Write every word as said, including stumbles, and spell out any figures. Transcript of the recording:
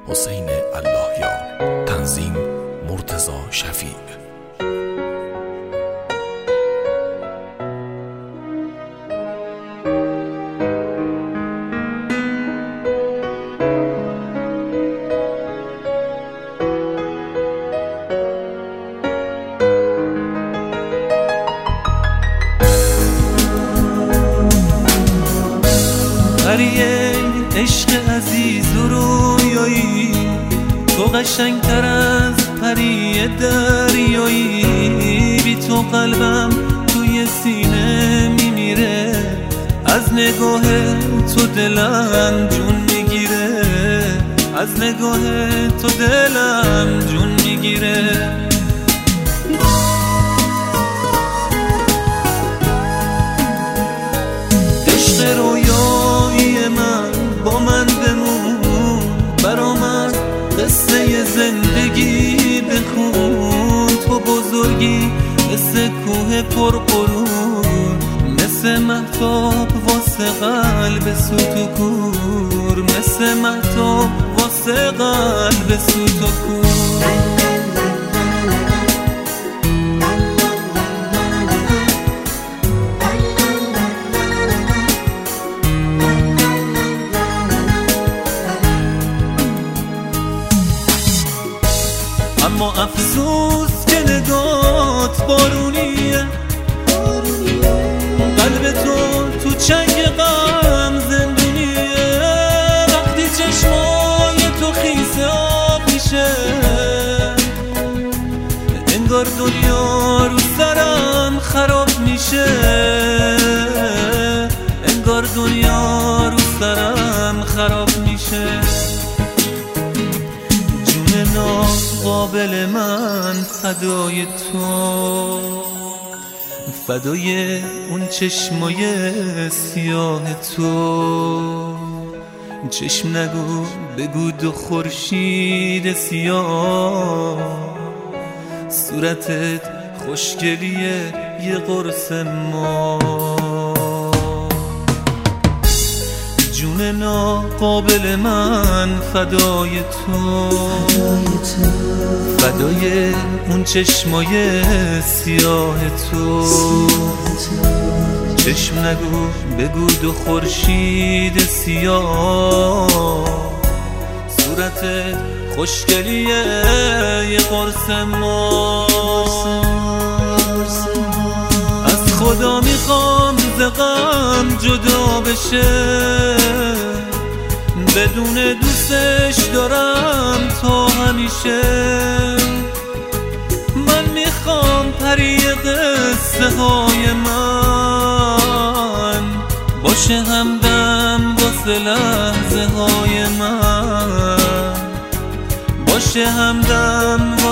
حسین اللهیار. تنظیم مرتضی شفیع. پریه عشق عزیز و رویایی، تو قشنگتر از پری دریایی. بی تو قلبم توی سینه میمیره، از نگاه تو دلم جون میگیره، از نگاه تو دلم جون میگیره. عشق رویایی من با من بمون، برا من قصه زندگی بخون. تو بزرگی مثل کوه پرغرور، مثل مهتاب واسه قلب سوت و کور، مثل مهتاب واسه قلب سوت و کور. اما افسوس که نگات بارونیه، قلب تو تو چنگ غم زندونیه. وقتی چشمای تو خیس آب میشه، انگار دنیا رو سرم خراب میشه، انگار دنیا رو سرم خراب میشه. قابل من فدای تو، فدای اون چشمای سیاه تو. چشم نگو بگو دو خورشید سیاه، صورتت خوشگلیه یه قرص ما. جون ناقابل من فدای تو، فدای اون چشمای سیاه تو. چشم نگو بگو دو خورشید سیاه، صورتت خوشگلیه یه قرص ما. از خدا میخوام ز غم جدا بشه، بدون دوستش دارم تا همیشه. من میخوام پری قصه های من باشه همدم واسه لحظه های من، باشه همدم